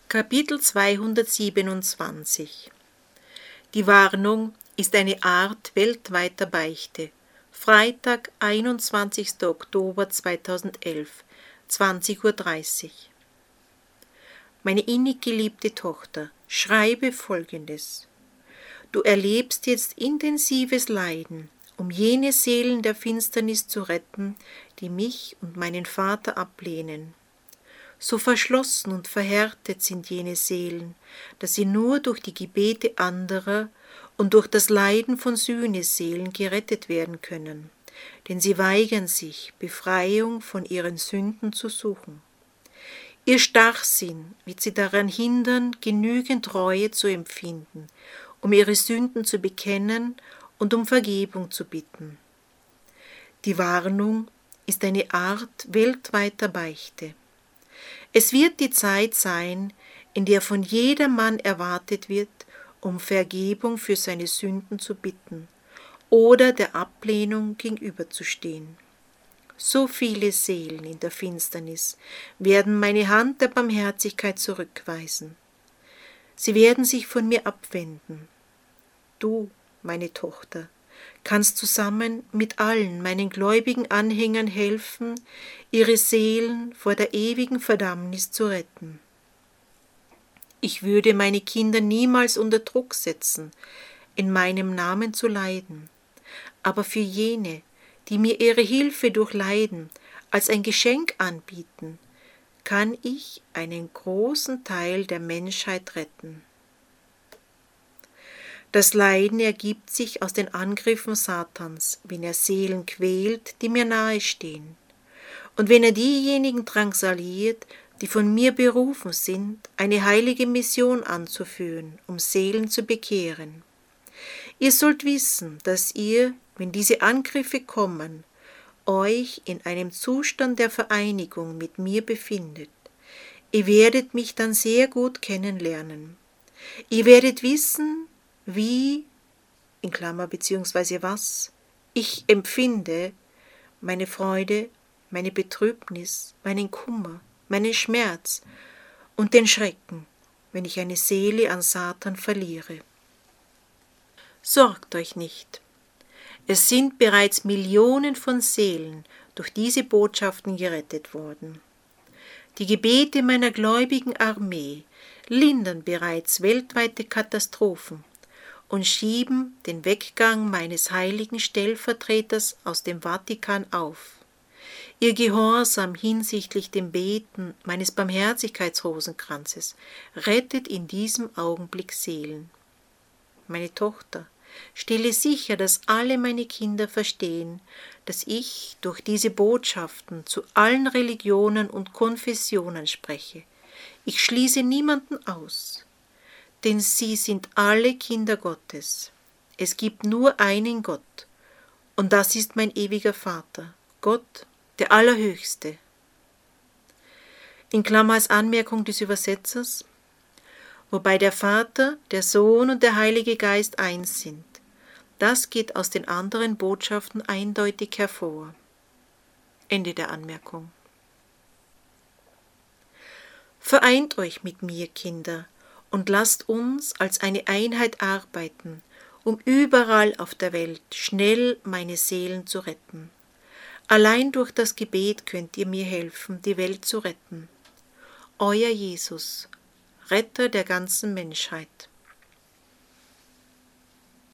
Kapitel 227. Die Warnung ist eine Art weltweiter Beichte. Freitag, 21. Oktober 2011, 20:30 Uhr. Meine innig geliebte Tochter, schreibe Folgendes. Du erlebst jetzt intensives Leiden, um jene Seelen der Finsternis zu retten, die mich und meinen Vater ablehnen. So verschlossen und verhärtet sind jene Seelen, dass sie nur durch die Gebete anderer und durch das Leiden von Sühneseelen gerettet werden können, denn sie weigern sich, Befreiung von ihren Sünden zu suchen. Ihr Starrsinn wird sie daran hindern, genügend Reue zu empfinden, um ihre Sünden zu bekennen und um Vergebung zu bitten. Die Warnung ist eine Art weltweiter Beichte. Es wird die Zeit sein, in der von jedermann erwartet wird, um Vergebung für seine Sünden zu bitten oder der Ablehnung gegenüberzustehen. So viele Seelen in der Finsternis werden meine Hand der Barmherzigkeit zurückweisen. Sie werden sich von mir abwenden. Du, meine Tochter, kannst zusammen mit allen meinen gläubigen Anhängern helfen, ihre Seelen vor der ewigen Verdammnis zu retten. Ich würde meine Kinder niemals unter Druck setzen, in meinem Namen zu leiden, aber für jene, die mir ihre Hilfe durch Leiden als ein Geschenk anbieten, kann ich einen großen Teil der Menschheit retten. Das Leiden ergibt sich aus den Angriffen Satans, wenn er Seelen quält, die mir nahestehen. Und wenn er diejenigen drangsaliert, die von mir berufen sind, eine heilige Mission anzuführen, um Seelen zu bekehren. Ihr sollt wissen, dass ihr, wenn diese Angriffe kommen, euch in einem Zustand der Vereinigung mit mir befindet. Ihr werdet mich dann sehr gut kennenlernen. Ihr werdet wissen, wie, in Klammer beziehungsweise was, ich empfinde, meine Freude, meine Betrübnis, meinen Kummer, meinen Schmerz und den Schrecken, wenn ich eine Seele an Satan verliere. Sorgt euch nicht. Es sind bereits Millionen von Seelen durch diese Botschaften gerettet worden. Die Gebete meiner gläubigen Armee lindern bereits weltweite Katastrophen und schieben den Weggang meines heiligen Stellvertreters aus dem Vatikan auf. Ihr Gehorsam hinsichtlich dem Beten meines Barmherzigkeitsrosenkranzes rettet in diesem Augenblick Seelen. Meine Tochter, stelle sicher, dass alle meine Kinder verstehen, dass ich durch diese Botschaften zu allen Religionen und Konfessionen spreche. Ich schließe niemanden aus, denn sie sind alle Kinder Gottes. Es gibt nur einen Gott, und das ist mein ewiger Vater, Gott, der Allerhöchste. In Klammer als Anmerkung des Übersetzers, wobei der Vater, der Sohn und der Heilige Geist eins sind. Das geht aus den anderen Botschaften eindeutig hervor. Ende der Anmerkung. Vereint euch mit mir, Kinder, und lasst uns als eine Einheit arbeiten, um überall auf der Welt schnell meine Seelen zu retten. Allein durch das Gebet könnt ihr mir helfen, die Welt zu retten. Euer Jesus, Retter der ganzen Menschheit.